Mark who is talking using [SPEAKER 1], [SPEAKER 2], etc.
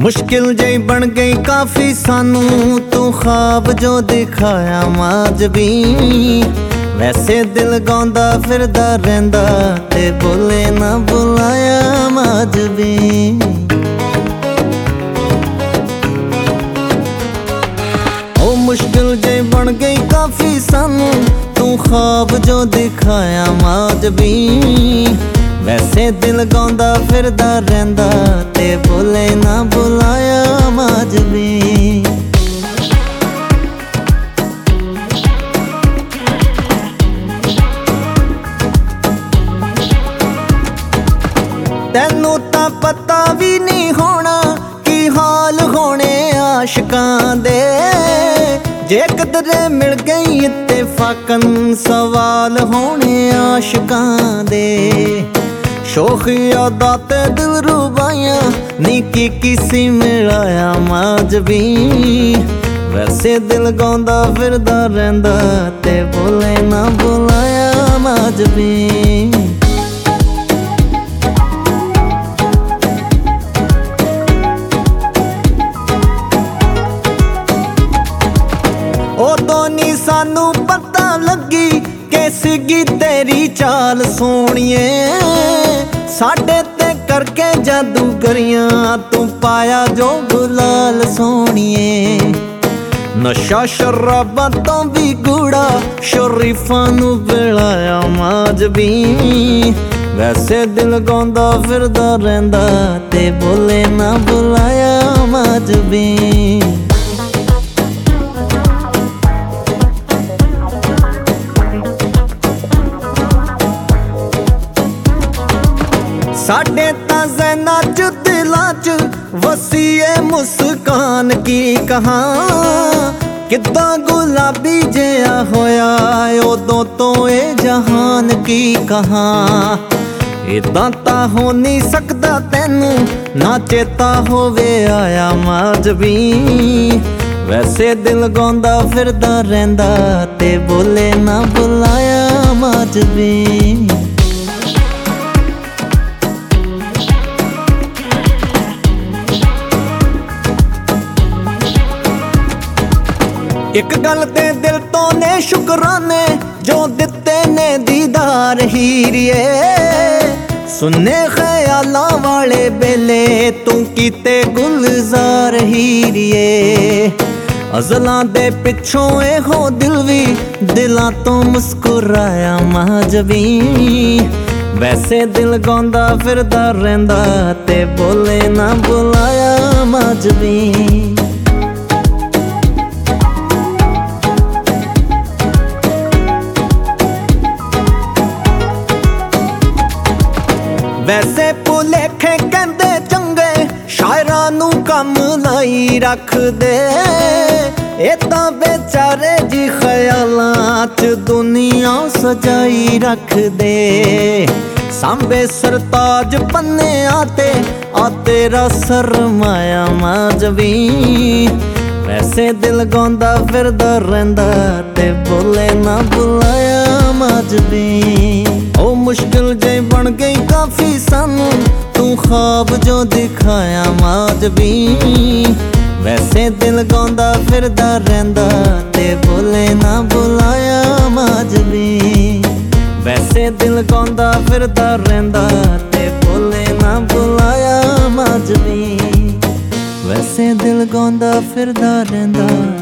[SPEAKER 1] मुश्किल जई बन गई काफी सानू तू ख्वाब जो दिखाया माज भी वैसे दिल गांदा फिरदा रहिंदा ते बोले ना बुलाया माज भी। ओ मुश्किल जई बन गई काफी सानू तू ख्वाब जो दिखाया माज भी वैसे दिल गांदा फिरदा रहिंदा ते बोले ना बुलाया माज भी। तैनू तां पता भी नहीं होना की हाल होने आशिकां दे जे कदरे मिल गई इत्तेफाकन सवाल होने आशिकां दे। शोखी यादां ते दिल रुबाइयां नी की किसी मिलाया माज भी वैसे दिल गांदा फिरदा रहिंदा ते बोले ना बुलाया माज भी। उदों नी सानू पता लगी के सीगी तेरी चाल सोहणिए साडे ते करके जादूगरियां तू पाया जो गुलाल सोहणिए। नशा शराबां तो भी गूड़ा शरीफां नू बिलाया माज भी वैसे दिल गांदा फिरदा रहिंदा ते बोले ना बुलाया माज भी। साडे तां ज़हनां च दिलां च वसीए मुस्कान की कहां किद्दां गुलाबी जिहा होया उदों तो ए जहान की कहां। इदां तां हो नहीं सकदा तैनू ना चेता होवे आया माज भी वैसे दिल गांदा फिरदा रहिंदा ते बोले ना बुलाया माज भी। एक गल ते दिल तो ने शुकराने जो दिते ने दीदार हीरिए सुन्ने ख्यालां वाले बेले तू कीते गुलजार हीरिए। अज़लां दे पिछों हो दिल भी दिलां तो मुस्कुराया माज भी वैसे दिल गांदा फिरदा रहिंदा ते बोले ना बुलाया माज भी। वैसे भुलेखे कहंदे चंगे शायरां नू कम लाई रख दे ए तां बेचारे जी ख्यालां च दुनिया सजाई रख दे। सांबे सरताज पन्ने आते आ तेरा सरमाया माज भी वैसे दिल गांदा फिरदा रहिंदा ते बोले ना बुलाया माज भी। ओ मुश्किल जई बन गई काफी सानू तू ख्वाब जो दिखाया माज भी वैसे दिल गांदा फिरदा रहिंदा ते बोले ना बुलाया माज भी वैसे दिल गांदा फिरदा रहिंदा ते बोले ना बुलाया माज भी वैसे दिल गांदा फिरदा रहिंदा।